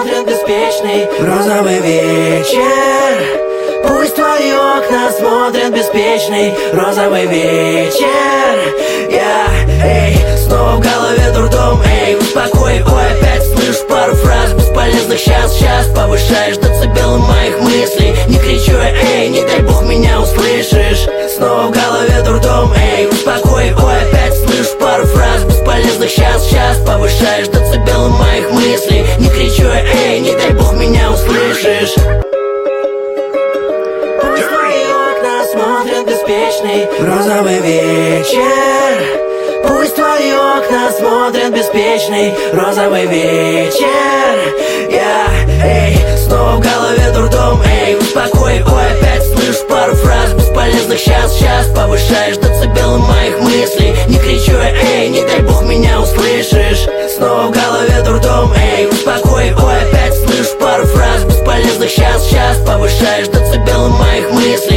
смотрят беспечный розовый вечер. Пусть твои окна смотрят беспечный розовый вечер. Снова в голове дурдом, успокой, опять слышу пару фраз бесполезных, сейчас повышаешь децибелы моих мыслей. Не кричу я, не дай бог меня услышишь. Снова в голове дурдом, успокой, опять слышу пару фраз бесполезных, сейчас повышаешь децибелы моих мыслей. Не кричу я, не дай бог меня услышишь. Пусть твои окна смотрят беспечный розовый вечер. Пусть твои окна смотрят беспечный розовый вечер. Снова в голове дурдом, успокой, опять слышу пару фраз бесполезных, сейчас повышаешь децибелы моих мыслей. Не кричу я, не дай бог меня услышишь. Снова в голове дурдом, успокой, опять слышу пару фраз бесполезных, сейчас повышаешь децибелы моих мыслей.